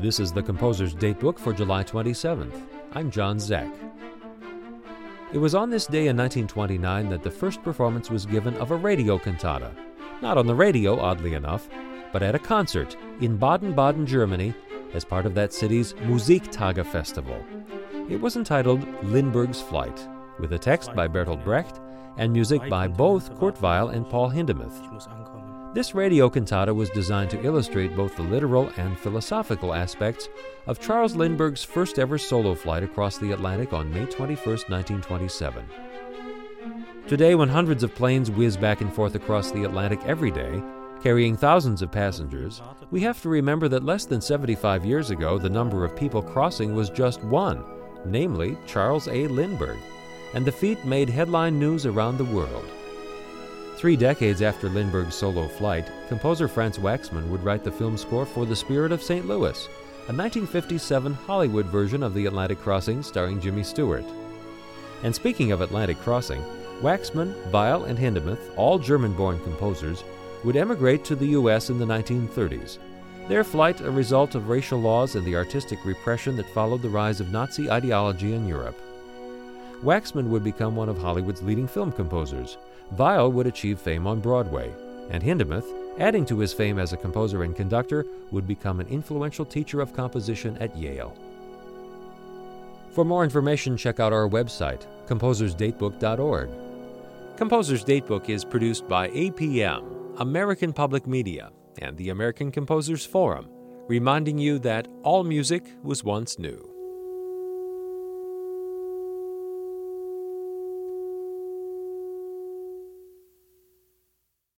This is the Composer's Datebook for July 27th. I'm John Zek. It was on this day in 1929 that the first performance was given of a radio cantata. Not on the radio, oddly enough, but at a concert in Baden-Baden, Germany, as part of that city's Musiktage Festival. It was entitled Lindbergh's Flight, with a text by Bertolt Brecht and music by both Kurt Weill and Paul Hindemith. This radio cantata was designed to illustrate both the literal and philosophical aspects of Charles Lindbergh's first ever solo flight across the Atlantic on May 21, 1927. Today, when hundreds of planes whiz back and forth across the Atlantic every day, carrying thousands of passengers, we have to remember that less than 75 years ago, the number of people crossing was just one, namely Charles A. Lindbergh, and the feat made headline news around the world. 3 decades after Lindbergh's solo flight, composer Franz Waxman would write the film score for The Spirit of St. Louis, a 1957 Hollywood version of the Atlantic Crossing starring Jimmy Stewart. And speaking of Atlantic Crossing, Waxman, Weill, and Hindemith, all German-born composers, would emigrate to the U.S. in the 1930s. Their flight a result of racial laws and the artistic repression that followed the rise of Nazi ideology in Europe. Waxman would become one of Hollywood's leading film composers. Weill would achieve fame on Broadway, and Hindemith, adding to his fame as a composer and conductor, would become an influential teacher of composition at Yale. For more information, check out our website, composersdatebook.org. Composer's Datebook is produced by APM, American Public Media, and the American Composers Forum, reminding you that all music was once new.